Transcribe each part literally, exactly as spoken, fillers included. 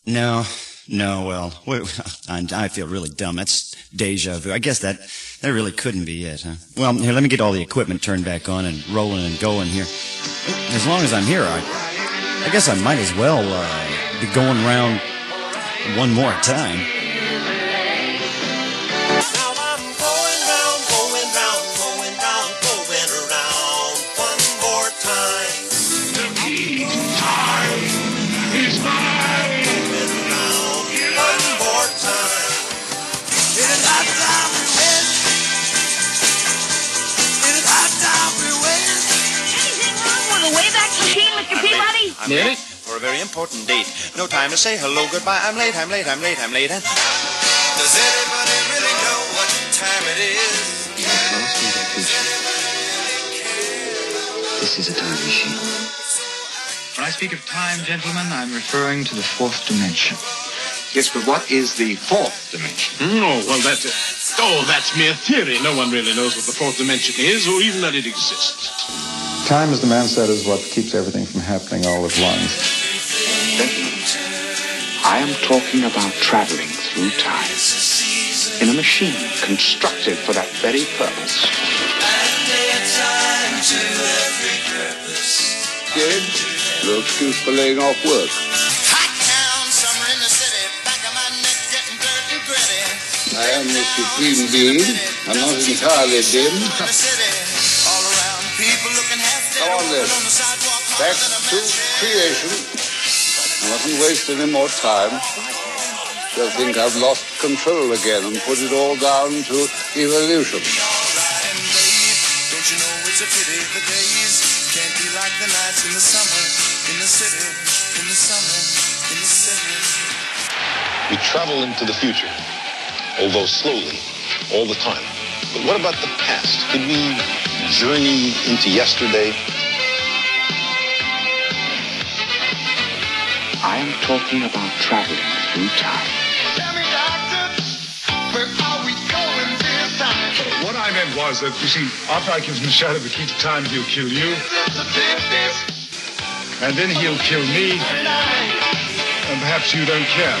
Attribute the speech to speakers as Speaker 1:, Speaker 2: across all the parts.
Speaker 1: No, no, well, wait, I feel really dumb. That's deja vu. I guess that, that really couldn't be it, huh? Well, here, let me get all the equipment turned back on and rolling and going here. As long as I'm here, I, I guess I might as well uh, be going around one more time.
Speaker 2: Nearly? For a very important date. No time to say hello, goodbye. I'm late, I'm late, I'm late, I'm late. And... Does anybody really know what time it is?
Speaker 3: This is a time machine.
Speaker 4: When I speak of time, gentlemen, I'm referring to the fourth dimension.
Speaker 5: Yes, but what is the fourth dimension?
Speaker 6: Oh, well, that's... Uh, oh, that's mere theory. No one really knows what the fourth dimension is, or even that it exists.
Speaker 7: Time, as the man said, is what keeps everything from happening all at once.
Speaker 3: Gentlemen, I am talking about traveling through time in a machine constructed for that very purpose.
Speaker 8: Kid, no excuse for laying off work.
Speaker 9: Hot town, summer in the city, back of my neck getting dirt and gritty.
Speaker 8: I am the supreme being. I'm not entirely dim. Come on then, back to creation. I mustn't waste any more time. I think I've lost control again and put it all down to evolution.
Speaker 9: Don't you know it's a pity the days can't be like the nights in the summer, in the city, in the summer, in the city.
Speaker 10: We travel into the future, although slowly, all the time. But what about the past? Could we journey into yesterday?
Speaker 3: I am talking about traveling through time.
Speaker 9: Tell me, doctor, where are we going this time?
Speaker 11: What I meant was that, you see, after I give him the shadow the key to time, he'll kill you. And then he'll kill me. And perhaps you don't care.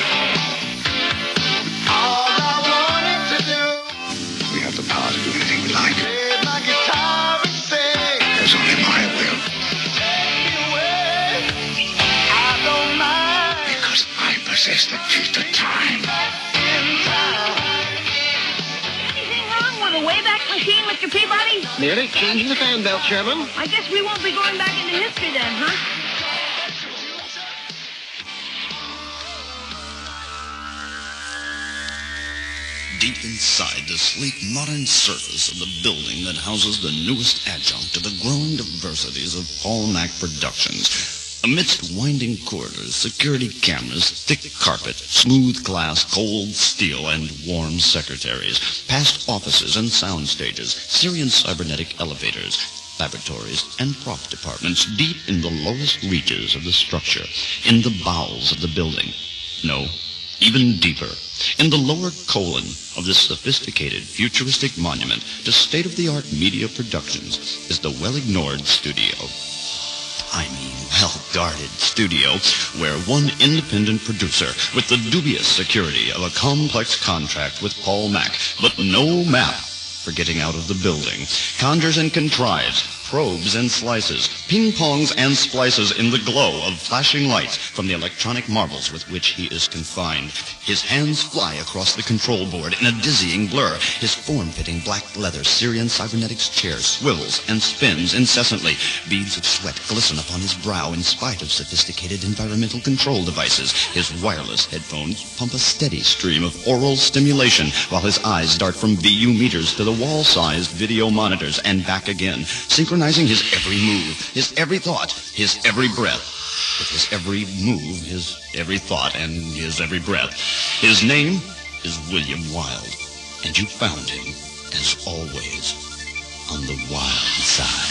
Speaker 9: All I wanted to do.
Speaker 11: We have the power to do anything we like.
Speaker 9: Play my guitar and sing.
Speaker 11: There's only my will.
Speaker 9: Take me away. I don't mind.
Speaker 11: Because I possess the key to time.
Speaker 9: In time.
Speaker 12: Anything wrong with the Wayback Machine, Mister Peabody?
Speaker 6: Nearly changing the fan belt, Chairman.
Speaker 12: I guess we won't be going back into history then, huh?
Speaker 1: Deep inside the sleek modern surface of the building that houses the newest adjunct to the growing diversities of Paul Mac Productions. Amidst winding corridors, security cameras, thick carpet, smooth glass, cold steel, and warm secretaries, past offices and sound stages, Syrian cybernetic elevators, laboratories, and prop departments deep in the lowest reaches of the structure, in the bowels of the building. No, even deeper, in the lower colon of this sophisticated, futuristic monument to state-of-the-art media productions is the well-ignored studio. I mean, well-guarded studio, where one independent producer, with the dubious security of a complex contract with Paul Mac, but no map for getting out of the building, conjures and contrives, probes and slices, ping-pongs and splices in the glow of flashing lights from the electronic marvels with which he is confined. His hands fly across the control board in a dizzying blur. His form-fitting black leather Syrian cybernetics chair swivels and spins incessantly. Beads of sweat glisten upon his brow in spite of sophisticated environmental control devices. His wireless headphones pump a steady stream of oral stimulation while his eyes dart from V U meters to the wall-sized video monitors and back again, synchronizing his every move, his every thought, his every breath. With his every move, his every thought, and his every breath. His name is William Wilde, and you found him, as always, on the wild side.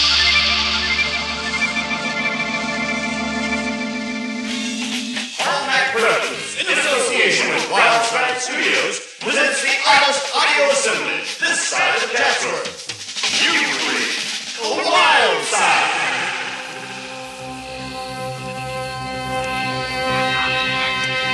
Speaker 13: Paul Mac Productions, in association with Wild Side Studios, presents the oddest audio assemblage this side of the Chatsworth. You three, the Wild Side.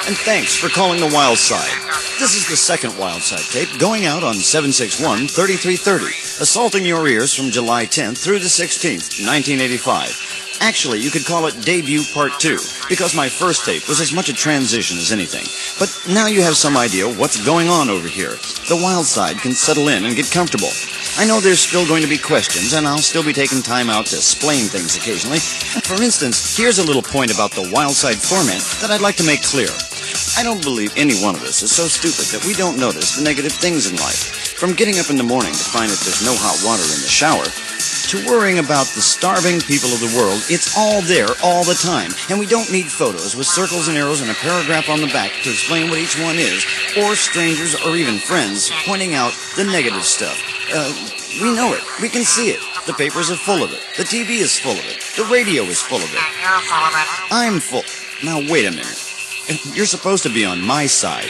Speaker 1: And thanks for calling the Wild Side. This is the second Wild Side tape going out on seven six one, three three three zero, assaulting your ears from July tenth through the sixteenth, nineteen eighty-five. Actually, you could call it Debut Part two, because my first tape was as much a transition as anything. But now you have some idea what's going on over here. The Wild Side can settle in and get comfortable. I know there's still going to be questions, and I'll still be taking time out to explain things occasionally. For instance, here's a little point about the Wild Side format that I'd like to make clear. I don't believe any one of us is so stupid that we don't notice the negative things in life. From getting up in the morning to find that there's no hot water in the shower, to worrying about the starving people of the world, it's all there all the time. And we don't need photos with circles and arrows and a paragraph on the back to explain what each one is, or strangers or even friends pointing out the negative stuff. Uh, we know it. We can see it. The papers are full of it. The T V is full of it. The radio is full of it. I'm full. Now, wait a minute. You're supposed to be on my side.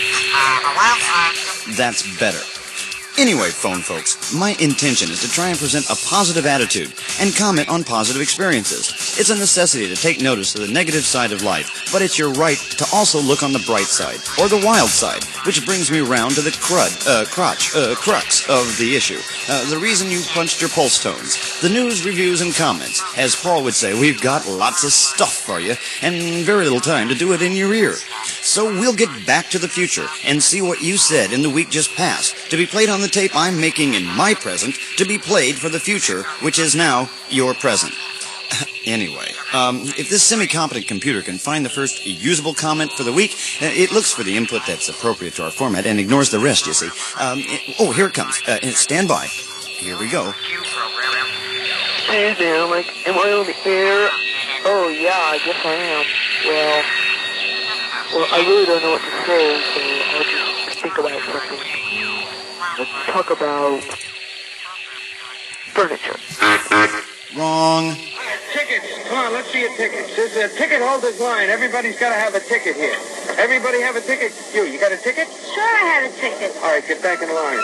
Speaker 1: That's better. Anyway, phone folks, my intention is to try and present a positive attitude and comment on positive experiences. It's a necessity to take notice of the negative side of life, but it's your right to also look on the bright side, or the wild side, which brings me round to the crud, uh, crotch, uh, crux of the issue. Uh, the reason you punched your pulse tones, the news, reviews, and comments. As Paul would say, we've got lots of stuff for you, and very little time to do it in your ear. So we'll get back to the future and see what you said in the week just past, to be played on the tape I'm making in my present, to be played for the future, which is now your present. Anyway, um, if this semi-competent computer can find the first usable comment for the week, uh, it looks for the input that's appropriate to our format and ignores the rest, you see. Um, it, oh, here it comes. Uh, stand by. Here we go.
Speaker 14: Hey there, like, am I on the air? Oh, yeah, I guess I am. Well, well, I really don't know what to say, so I'll just think about something. Let's talk about furniture.
Speaker 1: Wrong.
Speaker 15: Tickets. Come on, let's see your tickets. There's a ticket holder's line. Everybody's got to have a ticket here. Everybody have a ticket? You, you got a ticket?
Speaker 12: Sure, I have a ticket.
Speaker 15: All right, get back in line.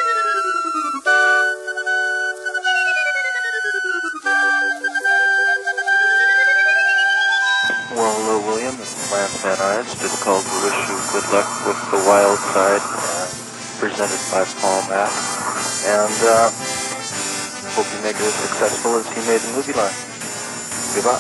Speaker 16: Well, hello, William. It's Lance Van Arns. Just called to wish you good luck with the Wild Side, uh, presented by Paul Mack. And, uh, hope you make it as successful as he made the movie line. Good luck.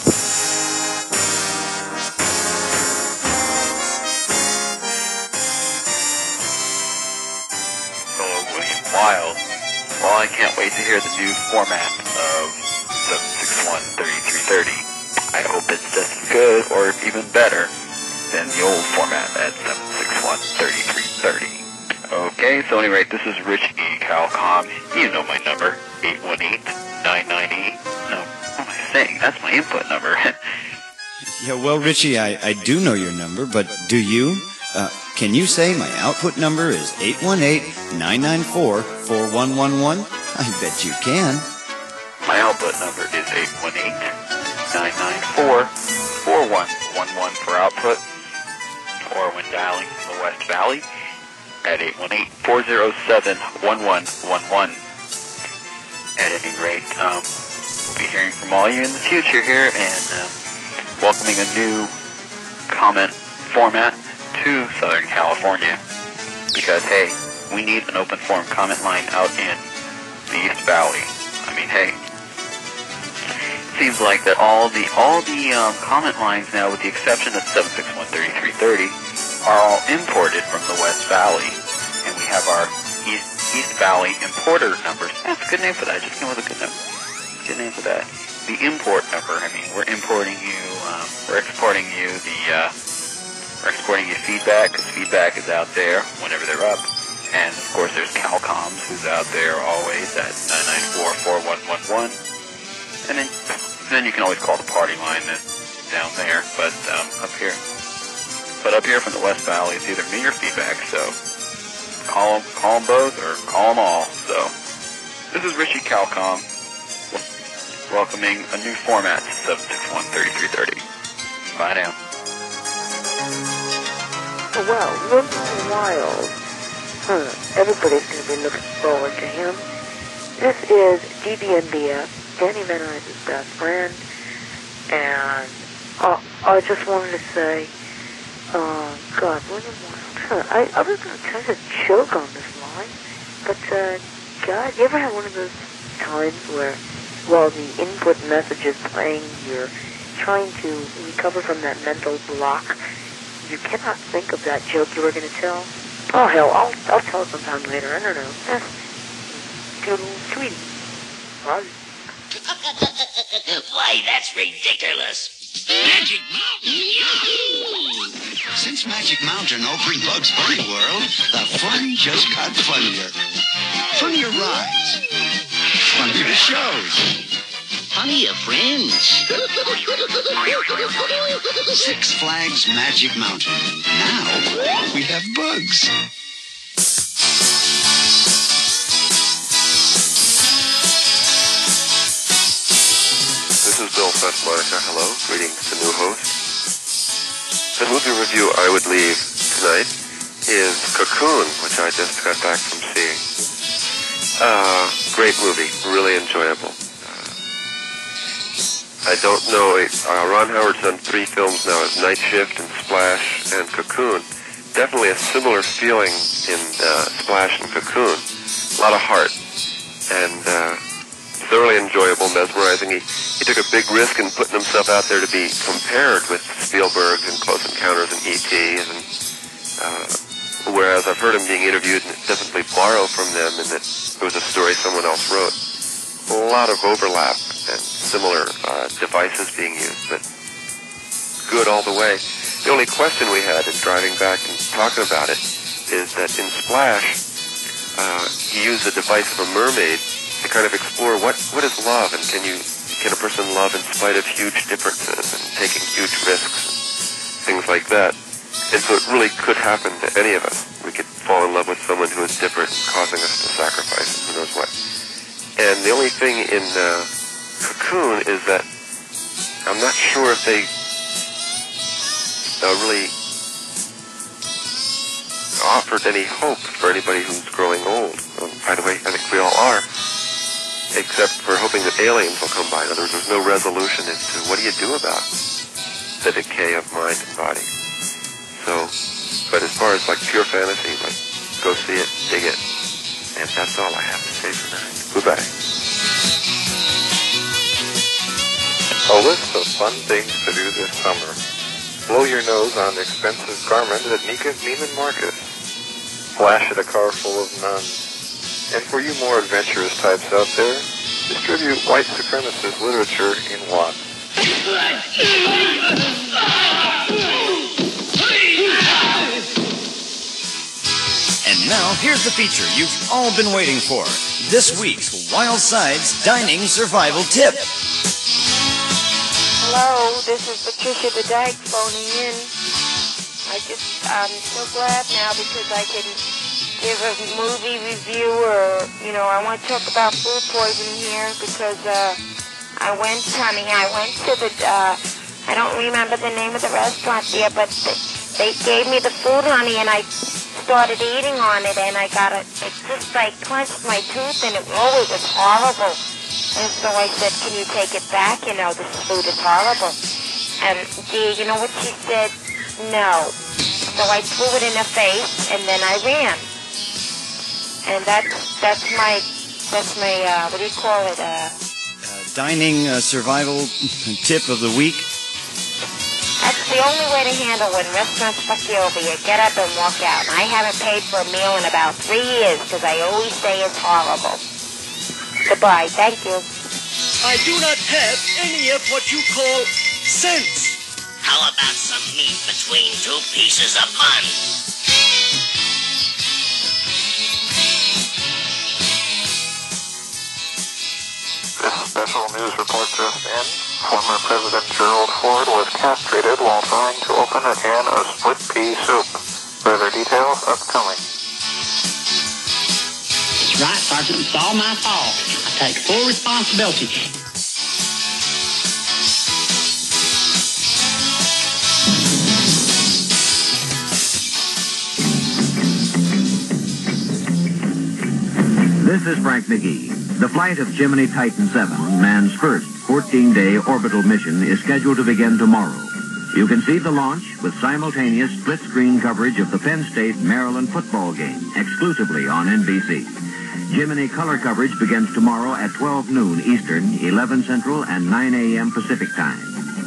Speaker 17: Hello, William Wild. Well, I can't wait to hear the new format of seven six one, three three three zero. I hope it's just as good, or even better, than the old format at seven six one, three three three zero. Okay, so anyway, this is Rich E. Calcom. You know my number, eight one eight, nine nine eight. No, what am I saying? That's my input number.
Speaker 1: Yeah, well, Richie, I, I do know your number, but do you? Uh, can you say my output number is eight one eight, nine nine four, four one one one? I bet you can.
Speaker 17: My output number is eight one eight, nine nine four, four one one one for output, or when dialing from the West Valley, at eight one eight, four zero seven, one one one one. At any rate, um, we'll be hearing from all you in the future here, and uh, welcoming a new comment format to Southern California. Because, hey, we need an open forum comment line out in the East Valley. I mean, hey, it seems like that all the all the um, comment lines now, with the exception of seven six one, three three three zero, are all imported from the West Valley, and we have our East East Valley importer numbers. That's a good name for that. Just came with a good number. Good name for that. The import number. I mean, we're importing you. Um, we're exporting you the. Uh, we're exporting you feedback, because feedback is out there whenever they're up. And of course, there's Calcoms, who's out there always at nine nine four, four one one one. And then, then you can always call the party line that's down there. But um, up here. But up here from the West Valley, it's either me or feedback, so call them, call them both or call them all. So this is Richie Calcom welcoming a new format to seven six one, three three three zero. Bye now.
Speaker 14: Well, William Wild. Huh. Everybody's going to be looking forward to him. This is D B N B F, Danny Van Nuys's best friend, and I, I just wanted to say Oh, God, what am I? I, I was going to try to choke on this line, but, uh, God, you ever have one of those times where, while the input message is playing, you're trying to recover from that mental block? You cannot think of that joke you were going to tell? Oh, hell, I'll, I'll tell it sometime later. I don't know. Eh, toodle tweety. Bye.
Speaker 18: Why, that's ridiculous. Magic Mountain, yahoo!
Speaker 1: Since Magic Mountain opened Bugs Bunny World, the fun just got funnier. Funnier rides. Funnier shows.
Speaker 18: Funnier friends.
Speaker 1: Six Flags Magic Mountain. Now we have bugs.
Speaker 19: This is Bill Fessmarker. Hello. Greetings to new host. The movie review I would leave tonight is Cocoon, which I just got back from seeing. Uh, great movie. Really enjoyable. Uh, I don't know. Uh, Ron Howard's done three films now. Night Shift and Splash and Cocoon. Definitely a similar feeling in uh, Splash and Cocoon. A lot of heart. And uh, thoroughly enjoyable, mesmerizing. He, he took a big risk in putting himself out there to be compared with Spielberg and Close Encounters and E T And uh, whereas I've heard him being interviewed and definitely borrow from them in that it was a story someone else wrote. A lot of overlap and similar uh, devices being used, but good all the way. The only question we had in driving back and talking about it is that in Splash, uh, he used the device of a mermaid to kind of explore what, what is love, and can you can a person love in spite of huge differences and taking huge risks and things like that. And so it really could happen to any of us. We could fall in love with someone who is different, causing us to sacrifice who knows what. And the only thing in uh, Cocoon is that I'm not sure if they uh, really offered any hope for anybody who's growing old. Well, by the way, I think we all are. Except for hoping that aliens will come by. In other words, there's no resolution as to what do you do about the decay of mind and body. So, but as far as like pure fantasy, like go see it, dig it, and that's all I have to say for now. Goodbye.
Speaker 20: A list of fun things to do this summer. Blow your nose on expensive garments at Nika Neiman Marcus. Flash at a car full of nuns. And for you more adventurous types out there, distribute white supremacist literature in Watts.
Speaker 21: And now, here's the feature you've all been waiting for. This week's Wild Sides Dining Survival Tip.
Speaker 22: Hello, this is Patricia the Dyke phoning in. I just, I'm so glad now because I can give a movie review, or, you know, I want to talk about food poisoning here because uh, I went, honey, I went to the, uh, I don't remember the name of the restaurant there, but they gave me the food, honey, and I started eating on it, and I got it, it just like clenched my tooth, and it, oh, it was horrible. And so I said, can you take it back? You know, this food is horrible. And dear, you know what she said? No. So I threw it in her face, and then I ran. And that's that's my that's my uh, what do you call it? Uh,
Speaker 21: uh, dining uh, survival tip of the week.
Speaker 22: That's the only way to handle when restaurants fuck you over. You get up and walk out. And I haven't paid for a meal in about three years because I always say it's horrible. Goodbye. Thank you.
Speaker 18: I do not have any of what you call sense. How about some meat between two pieces of bun?
Speaker 20: This special news report just in. Former President Gerald Ford was castrated while trying to open a can of split pea soup. Further details upcoming.
Speaker 18: Right, Sergeant, it's all my fault. I take full responsibility.
Speaker 23: This is Frank McGee. The flight of Gemini Titan seven, man's first fourteen-day orbital mission, is scheduled to begin tomorrow. You can see the launch with simultaneous split-screen coverage of the Penn State-Maryland football game exclusively on N B C. Jiminy color coverage begins tomorrow at twelve noon Eastern, eleven Central, and nine a.m. Pacific Time.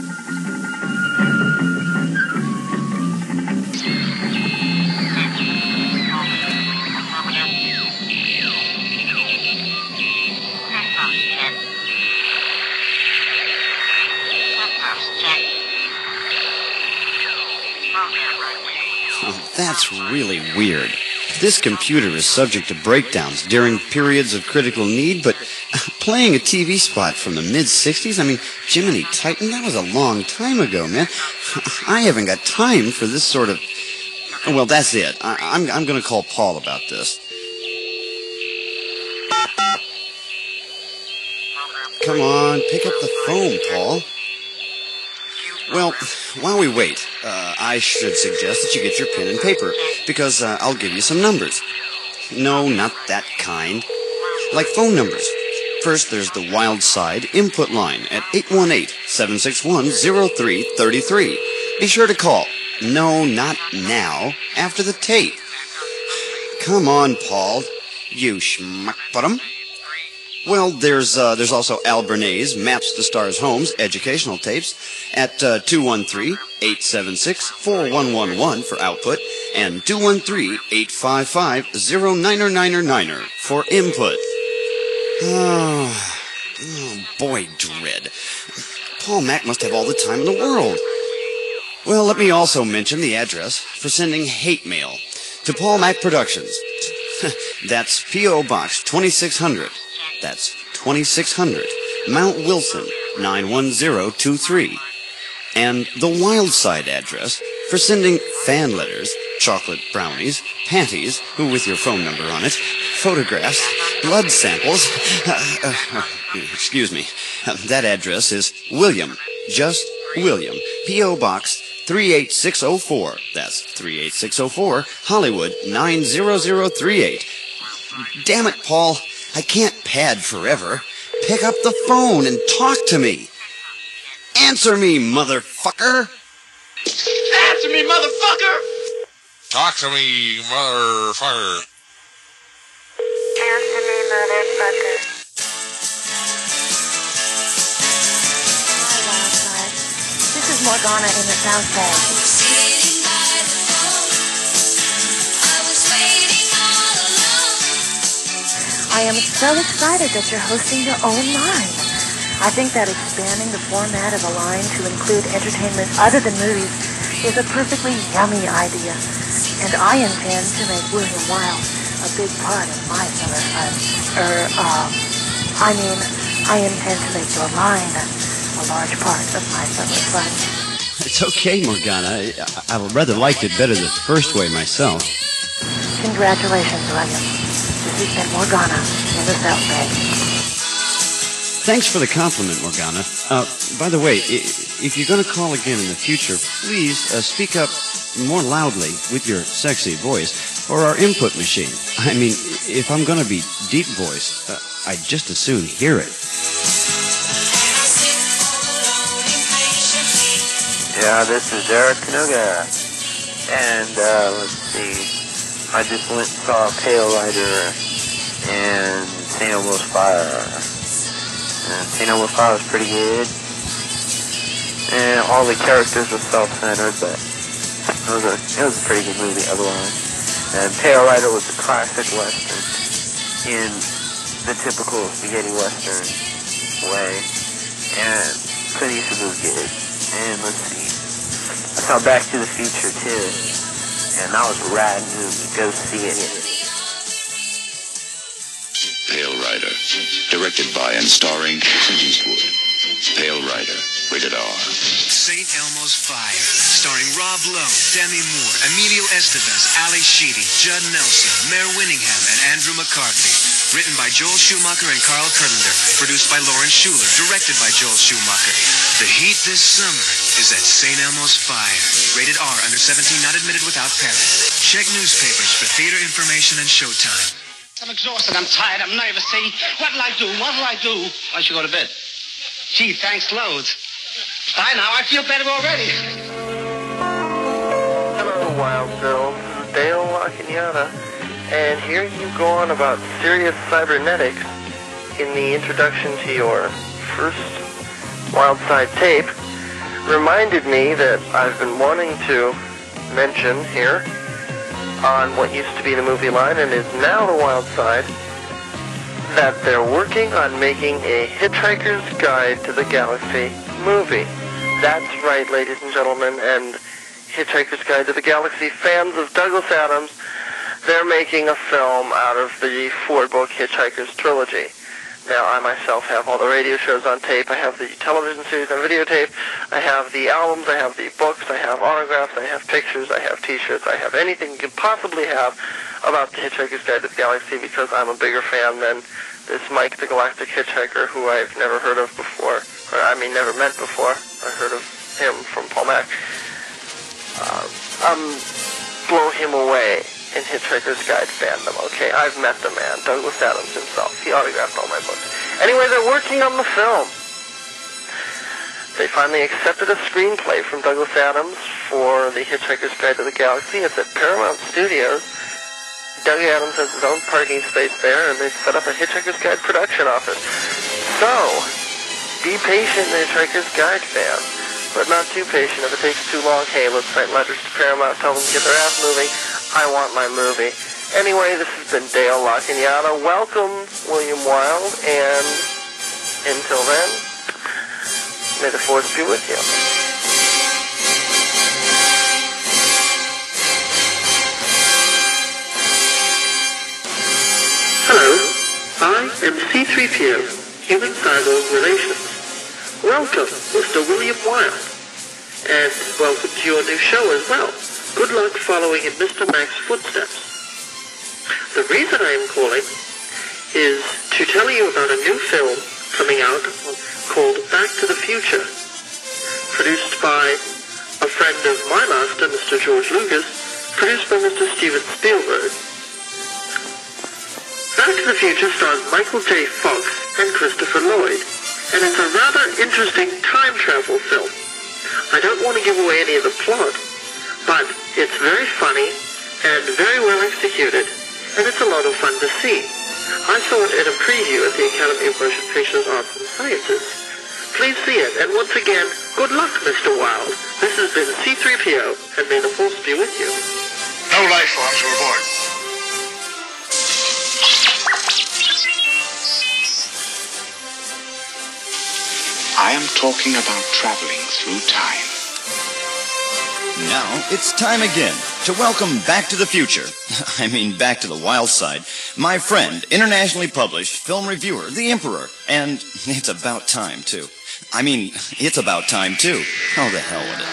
Speaker 21: Oh, that's really weird. This computer is subject to breakdowns during periods of critical need, but playing a T V spot from the mid-sixties, I mean, Jiminy Titan, that was a long time ago, man. I haven't got time for this sort of... Well, that's it. I, I'm, I'm going to call Paul about this. Come on, pick up the phone, Paul. Well, while we wait, uh, I should suggest that you get your pen and paper, because uh, I'll give you some numbers. No, not that kind. Like phone numbers. First, there's the Wild Side input line at eight one eight, seven six one, zero three three three. Be sure to call. No, not now. After the tape. Come on, Paul. You schmuck-bottom. Well, there's uh, there's also Al Bernays, Maps to Stars Homes, educational tapes, at uh, two one three, eight seven six, four one one one for output, and two one three, eight five five, zero nine nine nine for input. Oh, oh, boy, dread. Paul Mac must have all the time in the world. Well, let me also mention the address for sending hate mail to Paul Mac Productions. That's P O Box twenty-six hundred. That's twenty-six hundred, Mount Wilson, nine one zero two three. And the Wild Side address for sending fan letters, chocolate brownies, panties, with your phone number on it, photographs, blood samples. Uh, uh, excuse me. Uh, that address is William, just William, P O Box three eight six zero four. That's three eight six zero four, Hollywood, nine zero zero three eight. Damn it, Paul. I can't pad forever. Pick up the phone and talk to me. Answer me, motherfucker.
Speaker 6: Answer me, motherfucker.
Speaker 2: Talk to me, motherfucker.
Speaker 22: Answer me, motherfucker.
Speaker 4: Hi, Wildside. This is Morgana in the South Bay. I am so excited that you're hosting your own line. I think that expanding the format of a line to include entertainment other than movies is a perfectly yummy idea. And I intend to make William Wilde a big part of my summer fun. Er, um, I mean, I intend to make your line a large part of my summer fun.
Speaker 21: It's okay, Morgana. I, I would rather liked it better the first way myself.
Speaker 4: Congratulations, William. This has been Morgana in the South Bay.
Speaker 21: Thanks for the compliment, Morgana. Uh, by the way, if you're going to call again in the future, please uh, speak up more loudly with your sexy voice or our input machine. I mean, if I'm going to be deep voiced, uh, I'd just as soon hear it.
Speaker 16: Yeah, this is Eric Kanuga. And, uh, let's see. I just went and saw Pale Rider and Saint Elmo's Fire. And Saint Elmo's Fire was pretty good. And all the characters were self-centered, but it was a it was a pretty good movie otherwise. And Pale Rider was a classic western in the typical spaghetti western way. And Clint Eastwood was good. And let's see. I saw Back to the Future too. And that was a rad movie. Go see it.
Speaker 5: Pale Rider, directed by and starring Clint Eastwood. Pale Rider, rated R.
Speaker 24: Saint Elmo's Fire, starring Rob Lowe, Demi Moore, Emilio Estevez, Ali Sheedy, Judd Nelson, Mayor Winningham, and Andrew McCarthy. Written by Joel Schumacher and Carl Kurlander. Produced by Lawrence Schuler. Directed by Joel Schumacher. The heat this summer is at Saint Elmo's Fire. Rated R, under seventeen, not admitted without parent. Check newspapers for theater information and showtime.
Speaker 25: I'm exhausted. I'm tired. I'm nervous. See? What'll I do? What'll I do? Why don't you go to bed? Gee, thanks loads. I now. I feel better already.
Speaker 16: Kenyatta, and hearing you go on about Sirius Cybernetics in the introduction to your first Wildside tape reminded me that I've been wanting to mention here on what used to be the movie line and is now the Wildside that they're working on making a Hitchhiker's Guide to the Galaxy movie. That's right, ladies and gentlemen, and Hitchhiker's Guide to the Galaxy fans of Douglas Adams, they're making a film out of the four-book Hitchhiker's trilogy. Now, I myself have all the radio shows on tape. I have the television series on videotape. I have the albums. I have the books. I have autographs. I have pictures. I have T-shirts. I have anything you could possibly have about the Hitchhiker's Guide to the Galaxy because I'm a bigger fan than this Mike the Galactic Hitchhiker, who I've never heard of before. Or, I mean, never met before. I heard of him from Paul Mac. Uh, um, blow him away in Hitchhiker's Guide fandom, okay? I've met the man, Douglas Adams himself. He autographed all my books. Anyway, they're working on the film. They finally accepted a screenplay from Douglas Adams for the Hitchhiker's Guide to the Galaxy. It's at Paramount Studios. Doug Adams has his own parking space there, and they've set up a Hitchhiker's Guide production office. So, be patient, Hitchhiker's Guide fans, but not too patient. If it takes too long, hey, let's write letters to Paramount, tell them to get their ass moving. I want my movie. Anyway, this has been Dale LaCagnotta. Welcome, William Wilde, and until then, may the force be with you. Hello, I am C three P O, Human Cyborg Relations. Welcome, Mister William Wilde, and welcome to your new show as well. Good luck following in Mister Mac's footsteps. The reason I am calling is to tell you about a new film coming out called Back to the Future, produced by a friend of my master, Mister George Lucas, produced by Mister Steven Spielberg. Back to the Future stars Michael J. Fox and Christopher Lloyd, and it's a rather interesting time travel film. I don't want to give away any of the plot, but it's very funny and very well executed, and it's a lot of fun to see. I saw it at a preview at the Academy of Motion Pictures Arts and Sciences. Please see it, and once again, good luck, Mister Wilde. This has been C three P O, and may the force be with you.
Speaker 13: No life forms were aboard.
Speaker 3: I am talking about traveling through time.
Speaker 1: Now it's time again to welcome Back to the Future, I mean Back to the Wild Side, my friend, internationally published film reviewer, The Emperor, and it's about time, too. I mean, it's about time, too. Oh, the hell with it.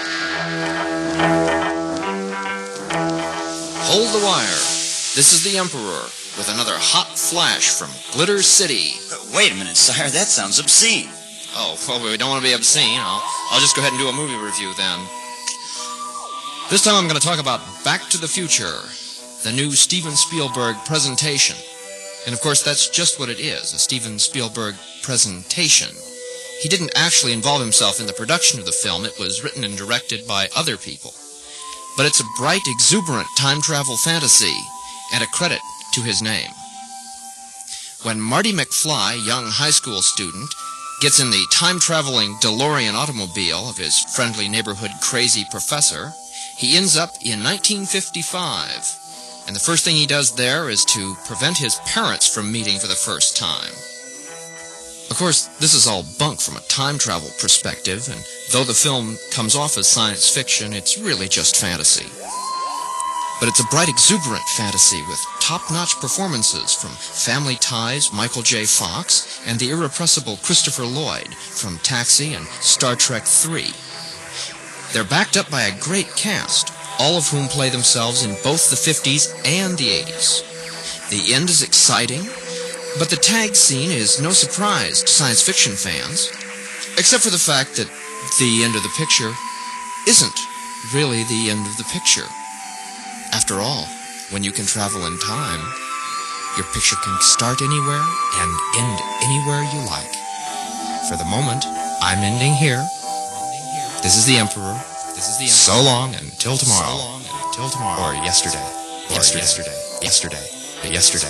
Speaker 7: Hold the wire. This is The Emperor with another hot flash from Glitter City.
Speaker 21: Uh, wait a minute, sire, that sounds obscene.
Speaker 7: Oh, well, we don't want to be obscene. I'll, I'll just go ahead and do a movie review then. This time I'm going to talk about Back to the Future, the new Steven Spielberg presentation. And of course, that's just what it is, a Steven Spielberg presentation. He didn't actually involve himself in the production of the film. It was written and directed by other people. But it's a bright, exuberant time travel fantasy and a credit to his name. When Marty McFly, young high school student, gets in the time-traveling DeLorean automobile of his friendly neighborhood crazy professor, he ends up in nineteen fifty-five, and the first thing he does there is to prevent his parents from meeting for the first time. Of course, this is all bunk from a time travel perspective, and though the film comes off as science fiction, it's really just fantasy. But it's a bright, exuberant fantasy with top-notch performances from Family Ties' Michael J. Fox and the irrepressible Christopher Lloyd from Taxi and Star Trek three. They're backed up by a great cast, all of whom play themselves in both the fifties and the eighties. The end is exciting, but the tag scene is no surprise to science fiction fans, except for the fact that the end of the picture isn't really the end of the picture. After all, when you can travel in time, your picture can start anywhere and end anywhere you like. For the moment, I'm ending here. This is the Emperor. This is the Emperor. So long until tomorrow. So long until tomorrow. Or yesterday. yesterday, yesterday, yesterday, yesterday.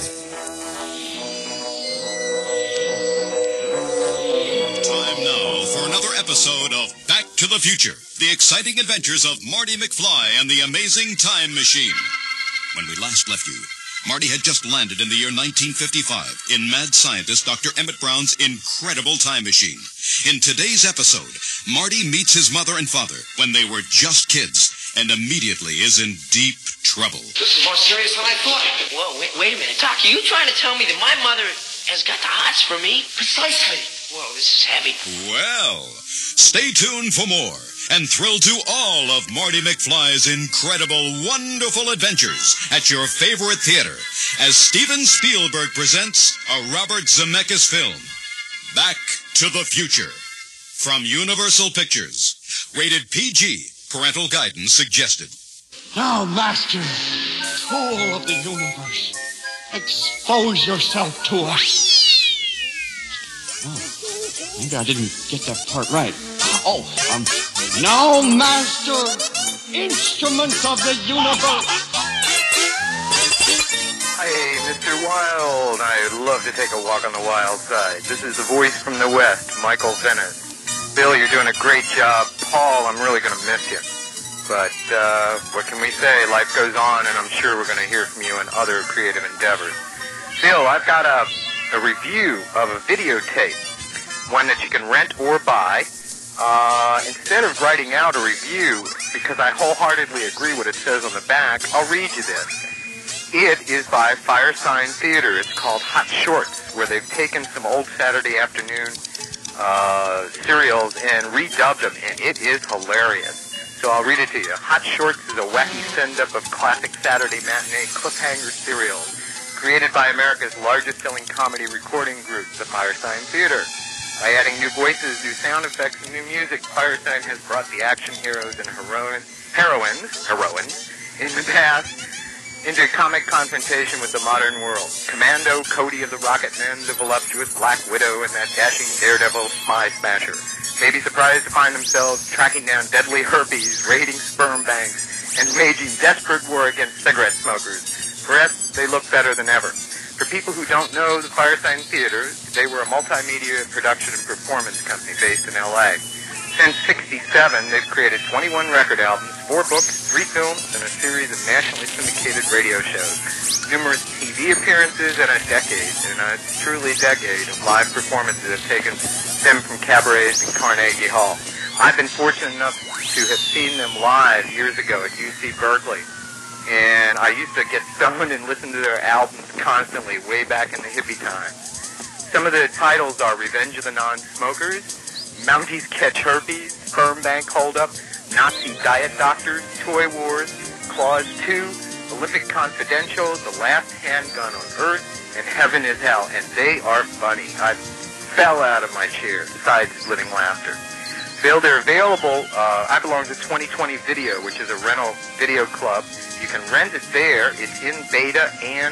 Speaker 8: Time now for another episode of Back to the Future, the exciting adventures of Marty McFly and the amazing time machine. When we last left you, Marty had just landed in the year nineteen fifty-five in mad scientist Doctor Emmett Brown's incredible time machine. In today's episode, Marty meets his mother and father when they were just kids and immediately is in deep trouble.
Speaker 18: This is more serious than I thought.
Speaker 22: Whoa, wait, wait a minute. Doc, are you trying to tell me that my mother has got the hots for me?
Speaker 18: Precisely.
Speaker 22: Whoa, this is heavy.
Speaker 8: Well, stay tuned for more and thrill to all of Marty McFly's incredible, wonderful adventures at your favorite theater as Steven Spielberg presents a Robert Zemeckis film, Back to the Future, from Universal Pictures. Rated P G. Parental guidance suggested.
Speaker 18: Now, Master, tool of the universe, expose yourself to us.
Speaker 21: Oh, maybe I didn't get that part right.
Speaker 18: Oh, um, now, Master, instruments of the universe.
Speaker 20: Hey, Mister Wild, I'd love to take a walk on the wild side. This is the voice from the West, Michael Venice. Bill, you're doing a great job. Paul, I'm really going to miss you. But uh, what can we say? Life goes on, and I'm sure we're going to hear from you in other creative endeavors. Bill, I've got a, a review of a videotape, one that you can rent or buy. Uh, instead of writing out a review, because I wholeheartedly agree what it says on the back, I'll read you this. It is by Firesign Theater. It's called Hot Shorts, where they've taken some old Saturday afternoon uh, serials and redubbed them, and it is hilarious. So I'll read it to you. Hot Shorts is a wacky send-up of classic Saturday matinee cliffhanger serials, created by America's largest-selling comedy recording group, the Firesign Theater. By adding new voices, new sound effects, and new music, Firesign has brought the action heroes and heroine, heroines, heroines, in the past into comic confrontation with the modern world. Commando, Cody of the Rocket Men, the voluptuous Black Widow, and that dashing daredevil Spy Smasher may be surprised to find themselves tracking down deadly herpes, raiding sperm banks, and waging desperate war against cigarette smokers. For us, they look better than ever. For people who don't know the Firesign Theater, they were a multimedia production and performance company based in L A. Since sixty-seven, they've created twenty-one record albums, four books, three films, and a series of nationally syndicated radio shows. Numerous T V appearances and a decade, and a truly decade of live performances have taken them from cabarets in Carnegie Hall. I've been fortunate enough to have seen them live years ago at U C Berkeley. And I used to get stoned and listen to their albums constantly, way back in the hippie times. Some of the titles are Revenge of the Non-Smokers, Mounties Catch Herpes, Sperm Bank Holdup, Nazi Diet Doctors, Toy Wars, Clause two, Olympic Confidential, The Last Handgun on Earth, and Heaven is Hell. And they are funny. I fell out of my chair, besides living laughter. Bill, they're available. Uh, I belong to twenty twenty Video, which is a rental video club. You can rent it there. It's in beta and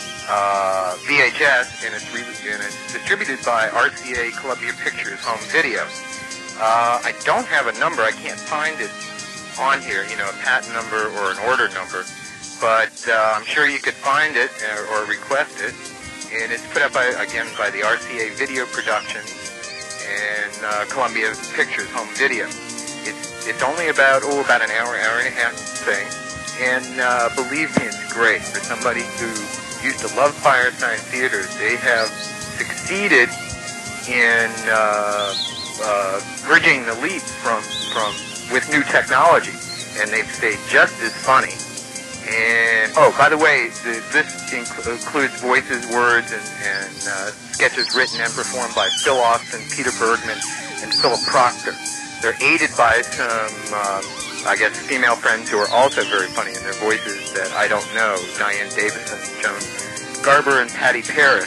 Speaker 20: uh, V H S, and it's, re- and it's distributed by R C A Columbia Pictures Home Video. Uh, I don't have a number. I can't find it on here, you know, a patent number or an order number. But uh, I'm sure you could find it or, or request it. And it's put up, by, again, by the R C A Video Productions and uh, Columbia Pictures Home Video. It's it's only about, oh, about an hour, hour and a half thing. And uh, believe me, it's great. For somebody who used to love Firesign Theater, they have succeeded in uh, uh, bridging the leap from, from with new technology. And they've stayed just as funny. And, oh, by the way, the, this inc- includes voices, words, and, and uh, sketches written and performed by Phil Austin, Peter Bergman, and Philip Proctor. They're aided by some, uh, I guess, female friends who are also very funny in their voices that I don't know, Diane Davison, Joan Garber, and Patty Paris.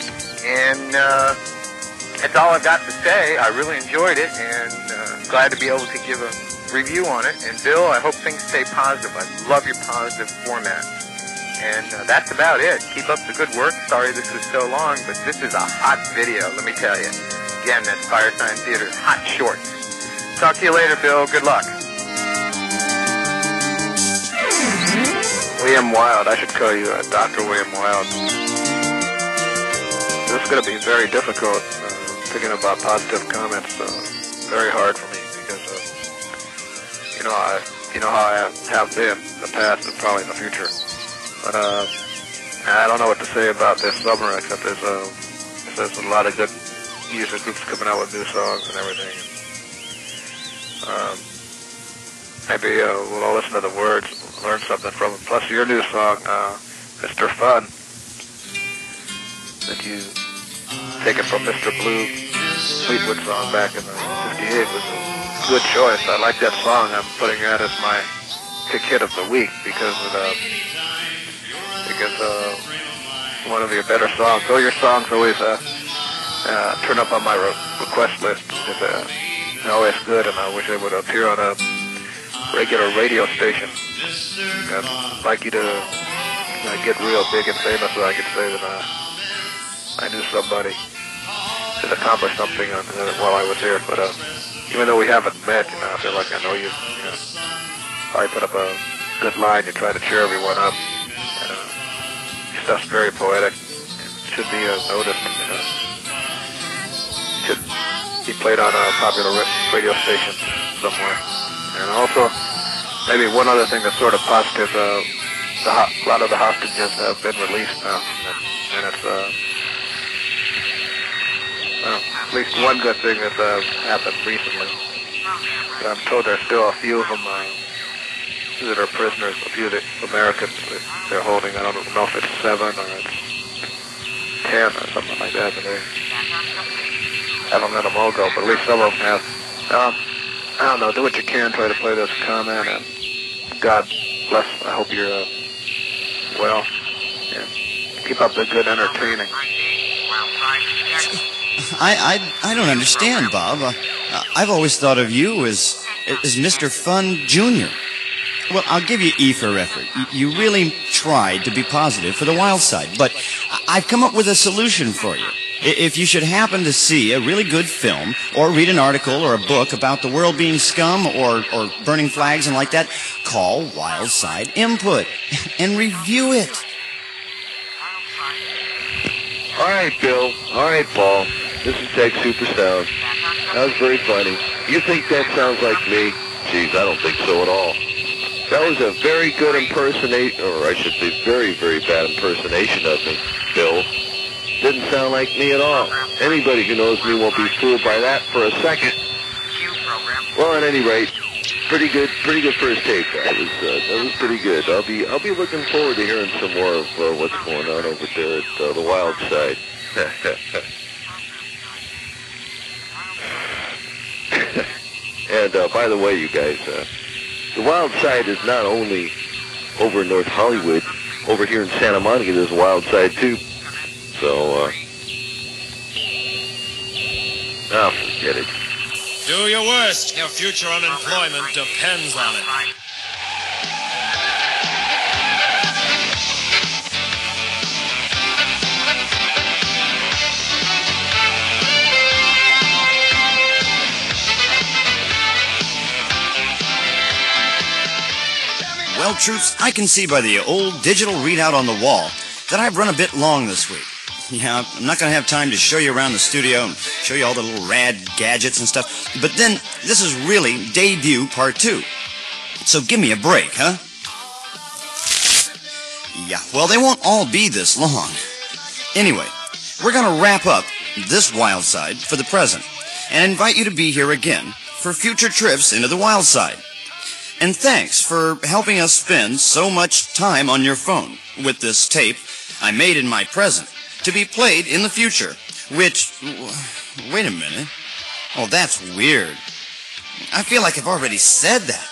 Speaker 20: And uh, that's all I've got to say. I really enjoyed it, and uh, glad to be able to give a review on it. And Bill, I hope things stay positive. I love your positive format. And uh, that's about it. Keep up the good work. Sorry this was so long, but this is a hot video, let me tell you. Again, that's Firesign Theater's Hot Shorts. Talk to you later, Bill. Good luck. William Wild. I should call you uh, Doctor William Wild. This is going to be very difficult, uh, thinking about positive comments. Uh, very hard for me because, uh, you know, I, you know how I have been in the past and probably in the future. But uh, I don't know what to say about this summer except there's, uh, there's a lot of good music groups coming out with new songs and everything. Um, maybe uh, we'll all listen to the words, learn something from them. Plus your new song, uh, Mister Fun, that you taken from Mister Blue Fleetwood song back in the fifty-eight was a good choice. I like that song. I'm putting that as my kick hit of the week because of the, because uh, one of your better songs. So your songs always uh, uh, turn up on my re- request list. It's uh, always good, and I wish they would appear on a regular radio station. I'd like you to uh, get real big and famous so I could say that uh, I knew somebody that accomplished something uh, while I was here. But uh, even though we haven't met, you know, I feel like I know you. You know, I put up a good line. You try to cheer everyone up. And, uh, your stuff's very poetic. It should be uh, noticed. You know. Should be played on a popular radio station somewhere. And also, maybe one other thing that's sort of positive. Uh, the ho- a lot of the hostages have been released now, and, and it's. Uh, Well, at least one good thing that's uh, happened recently. I'm told there's still a few of them uh, that are prisoners, a few of the Americans that they're holding. I don't know if it's seven or it's ten or something like that, but they haven't let them all go, but at least some of them have. Um, I don't know, do what you can, try to play this comment, and God bless. I hope you're uh, well, and keep up the good entertaining.
Speaker 21: I, I, I don't understand, Bob. Uh, I've always thought of you as, as Mister Fun Junior Well, I'll give you E for effort. You really tried to be positive for the wild side, but I've come up with a solution for you. If you should happen to see a really good film, or read an article or a book about the world being scum or, or burning flags and like that, call Wild Side Input and review it.
Speaker 9: All right, Bill. All right, Paul. This is Tech Super Sound. That was very funny. You think that sounds like me? Jeez, I don't think so at all. That was a very good impersonation, or I should say very, very bad impersonation of me, Bill. Didn't sound like me at all. Anybody who knows me won't be fooled by that for a second. Well, at any rate, pretty good, pretty good first take. That was, uh, that was pretty good. I'll be, I'll be looking forward to hearing some more of uh, what's going on over there at uh, the Wild Side. And uh, by the way, you guys, uh, the Wild Side is not only over in North Hollywood. Over here in Santa Monica, there's a Wild Side too. So, uh, oh, forget it.
Speaker 10: Do your worst. Your future unemployment depends on it.
Speaker 21: Well, troops, I can see by the old digital readout on the wall that I've run a bit long this week. Yeah, I'm not going to have time to show you around the studio and show you all the little rad gadgets and stuff. But then, this is really debut part two. So give me a break, huh? Yeah, well, they won't all be this long. Anyway, we're going to wrap up this Wild Side for the present and invite you to be here again for future trips into the Wild Side. And thanks for helping us spend so much time on your phone with this tape I made in my present to be played in the future, which... Wait a minute. Oh, that's weird. I feel like I've already said that.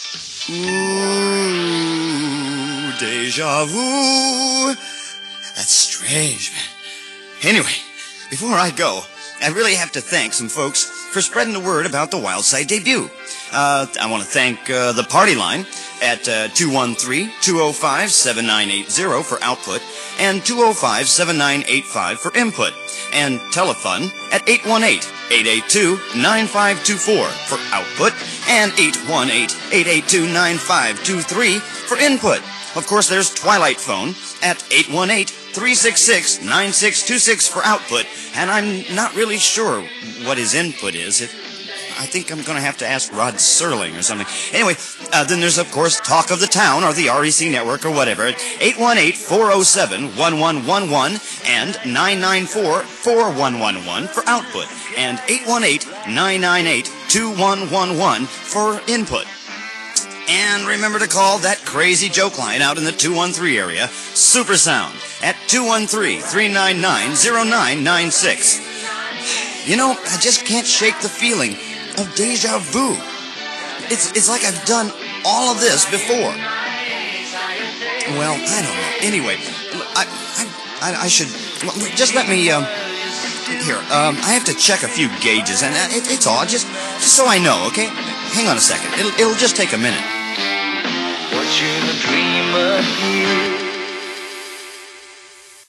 Speaker 21: Ooh, deja vu. That's strange, man. Anyway, before I go, I really have to thank some folks for spreading the word about the Wild Side debut. Uh, I want to thank uh, the party line at uh, two one three, two oh five, seven nine eight zero for output and two oh five, seven nine eight five for input, and Telefun at eight one eight, eight eight two, nine five two four for output and eight one eight, eight eight two, nine five two three for input. Of course, there's Twilight Phone at eight one eight, three six six, nine six two six for output, and I'm not really sure what his input is. It, I think I'm going to have to ask Rod Serling or something. Anyway, uh, then there's, of course, Talk of the Town or the R E C Network or whatever at eight one eight, four oh seven, one one one one and nine nine four, four one one one for output, and eight one eight, nine nine eight, two one one one for input. And remember to call that crazy joke line out in the two one three area, Super Sound, at two one three, three nine nine, oh nine nine six. You know, I just can't shake the feeling of deja vu. It's it's like I've done all of this before. Well, I don't know. Anyway, I I, I should... Well, just let me... Um, here, um, I have to check a few gauges, and it, it's all, just, just so I know, okay? Hang on a second. It'll, it'll just take a minute.
Speaker 11: Watching a dreamer here.